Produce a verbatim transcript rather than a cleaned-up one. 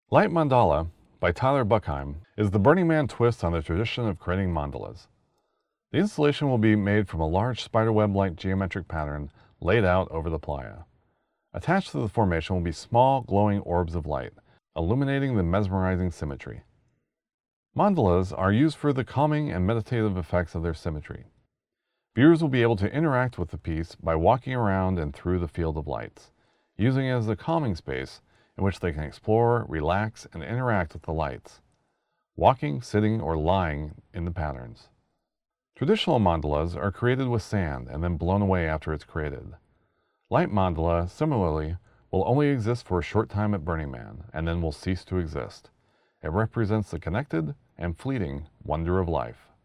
Light Mandala by Tyler Buckheim is the Burning Man twist on the tradition of creating mandalas. The installation will be made from a large spiderweb-like geometric pattern laid out over the playa. Attached to the formation will be small, glowing orbs of light, illuminating the mesmerizing symmetry. Mandalas are used for the calming and meditative effects of their symmetry. Viewers will be able to interact with the piece by walking around and through the field of lights, using it as a calming space in which they can explore, relax, and interact with the lights, walking, sitting, or lying in the patterns. Traditional mandalas are created with sand and then blown away after it's created. Light mandala, similarly, will only exist for a short time at Burning Man and then will cease to exist. It represents the connected and fleeting wonder of life.